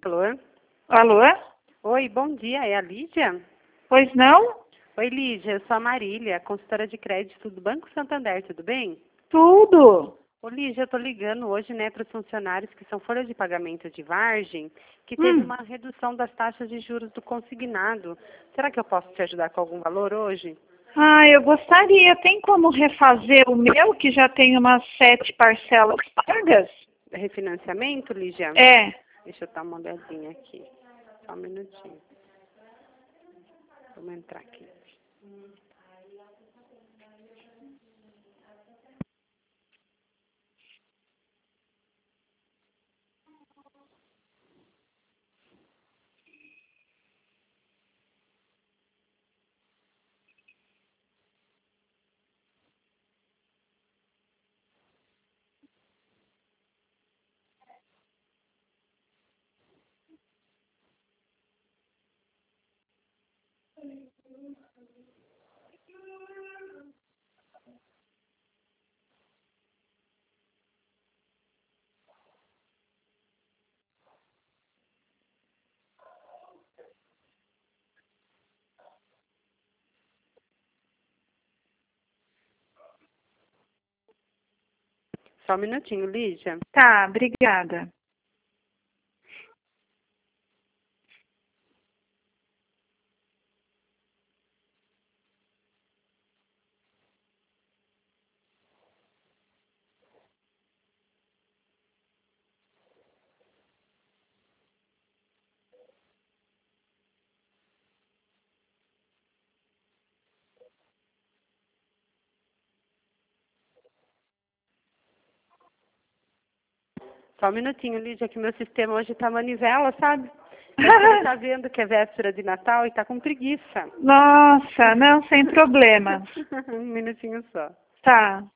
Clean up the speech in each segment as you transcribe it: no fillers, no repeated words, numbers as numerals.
Alô? Alô? Oi, bom dia, é a Lídia? Pois não? Oi, Lídia, eu sou a Marília, consultora de crédito do Banco Santander, tudo bem? Tudo. Ô, Lígia, eu tô ligando hoje, para os funcionários que são folha de pagamento de Vargem, que teve uma redução das taxas de juros do consignado. Será que eu posso te ajudar com algum valor hoje? Eu gostaria. Tem como refazer o meu, que já tem umas 7 parcelas pagas? Refinanciamento, Lígia? É. Deixa eu dar uma olhadinha aqui. Só um minutinho. Vamos entrar aqui. Só um minutinho, Lígia. Tá, obrigada. Só um minutinho, Lídia, que meu sistema hoje tá manivela, sabe? Ele tá vendo que é véspera de Natal e tá com preguiça. Nossa, não, sem problema. Um minutinho só. Tá.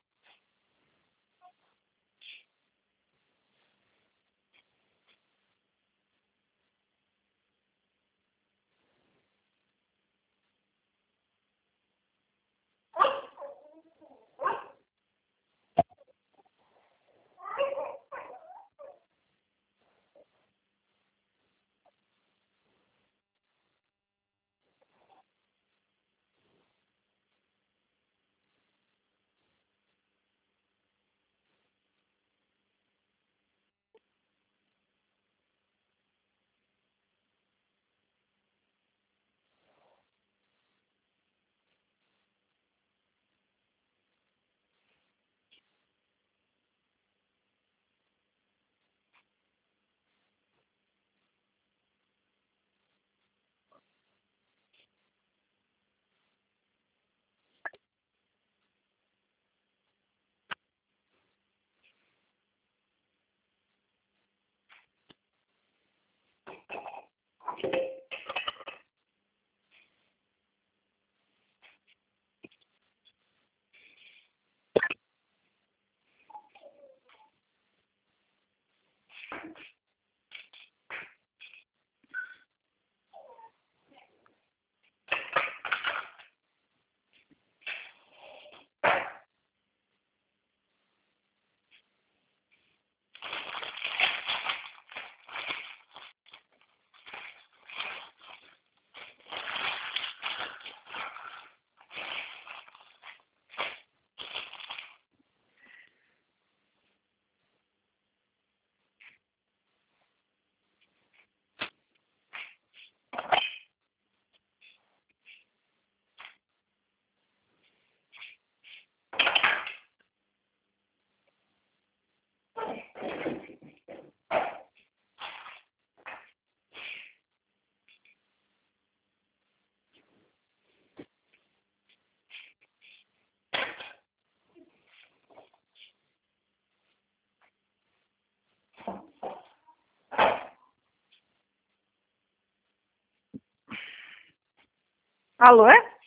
Alô?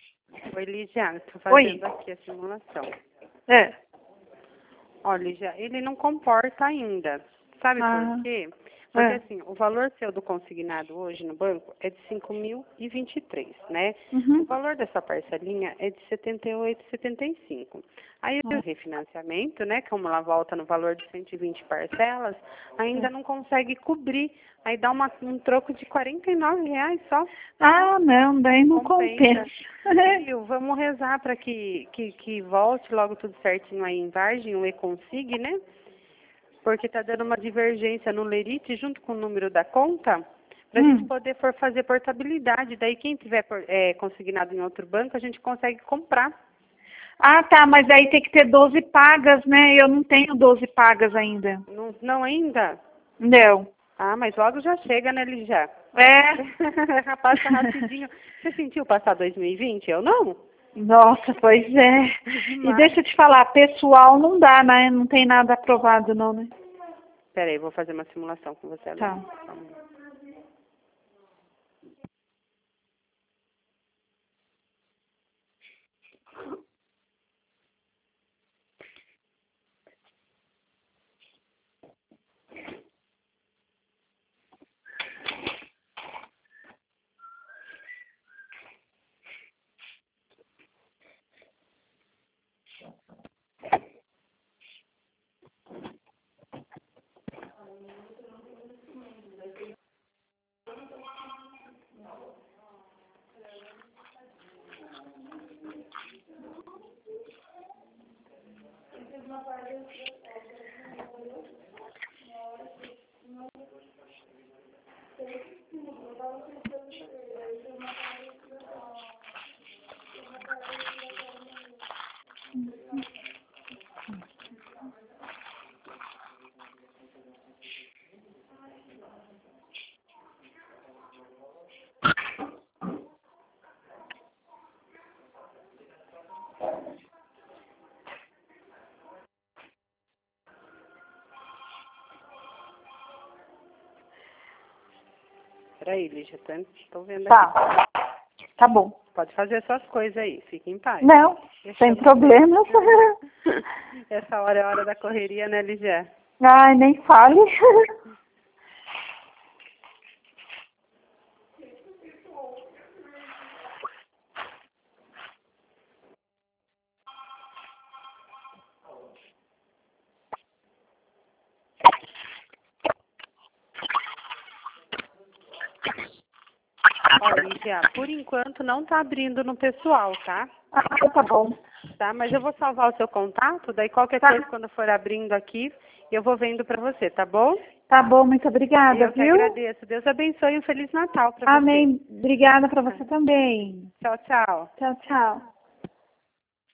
Oi, Lígia, estou fazendo Oi. aqui a simulação. É. Ó, Lígia, ele não comporta ainda. Sabe por quê? Porque assim, o valor seu do consignado hoje no banco é de 5.023, né? O valor dessa parcelinha é de 78,75. Aí o refinanciamento, né, como ela volta no valor de 120 parcelas, ainda não consegue cobrir. Aí dá um troco de R$ 49 só. Ah, não, daí não compensa. Viu? Vamos rezar para que volte logo tudo certinho aí em Vargem, o E-Consig, né? Porque tá dando uma divergência no Lerite junto com o número da conta, para a gente poder fazer portabilidade. Daí quem tiver consignado em outro banco, a gente consegue comprar. Ah, tá, mas aí tem que ter 12 pagas, né? Eu não tenho 12 pagas ainda. Não ainda? Não. Ah, mas logo já chega, né, Lígia? Passa rapidinho. Você sentiu passar 2020? Eu não. Nossa, pois é. E deixa eu te falar, pessoal não dá, né? Não tem nada aprovado não, né? Peraí, vou fazer uma simulação com você agora. Tá. Peraí, Lígia, estou vendo aqui. Tá. Tá bom. Pode fazer suas coisas aí, fique em paz. Não, sem problemas. Essa hora é a hora da correria, né, Lígia? Ai, nem fale. Olha, Lígia, por enquanto não tá abrindo no pessoal, tá? Ah, tá bom. Tá, mas eu vou salvar o seu contato, daí qualquer coisa quando for abrindo aqui, eu vou vendo pra você, tá bom? Tá bom, muito obrigada, Eu que viu? agradeço. Deus abençoe e um Feliz Natal pra você. Amém. Obrigada pra você também. Tchau, tchau. Tchau, tchau.